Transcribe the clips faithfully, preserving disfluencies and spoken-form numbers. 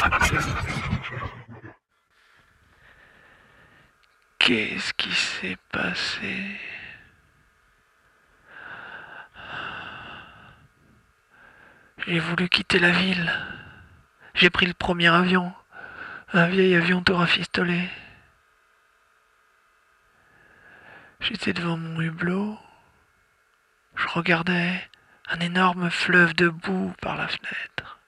Qu'est-ce qui s'est passé? J'ai voulu quitter la ville. J'ai pris le premier avion. Un vieil avion tout rafistolé. J'étais devant mon hublot. Je regardais un énorme fleuve de boue par la fenêtre.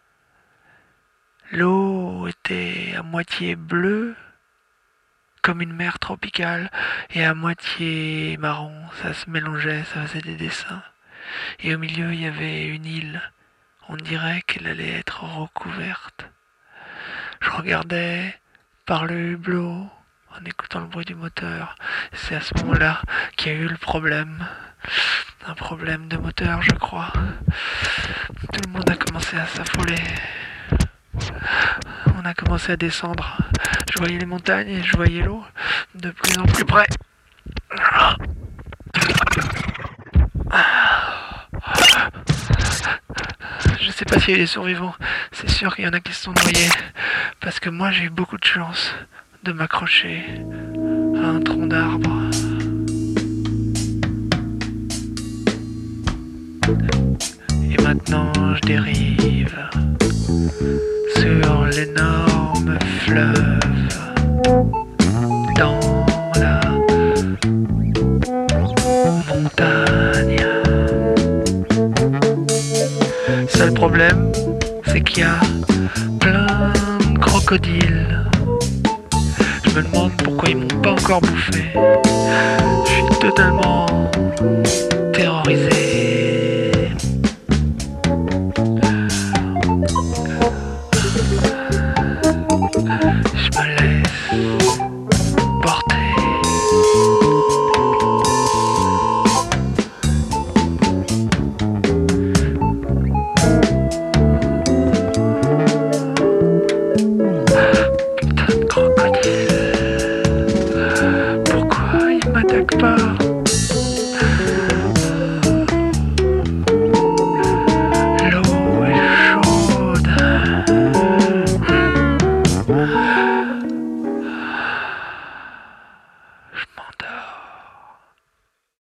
L'eau était à moitié bleue, comme une mer tropicale, et à moitié marron. Ça se mélangeait, ça faisait des dessins. Et au milieu, il y avait une île. On dirait qu'elle allait être recouverte. Je regardais par le hublot en écoutant le bruit du moteur. C'est à ce moment-là qu'il y a eu le problème. Un problème de moteur, je crois. Tout le monde a commencé à s'affoler. On a commencé à descendre. Je voyais les montagnes et je voyais l'eau de plus en plus près. Je sais pas s'il y a eu des survivants. C'est sûr qu'il y en a qui se sont noyés. Parce que moi, j'ai eu beaucoup de chance de m'accrocher à un tronc d'arbre. Et maintenant, je dérive sur l'énorme fleuve dans la montagne. Seul problème, c'est qu'il y a plein de crocodiles. Je me demande pourquoi ils m'ont pas encore bouffé. Je suis totalement terrorisé. Je me laisse porter. Putain de crocodile.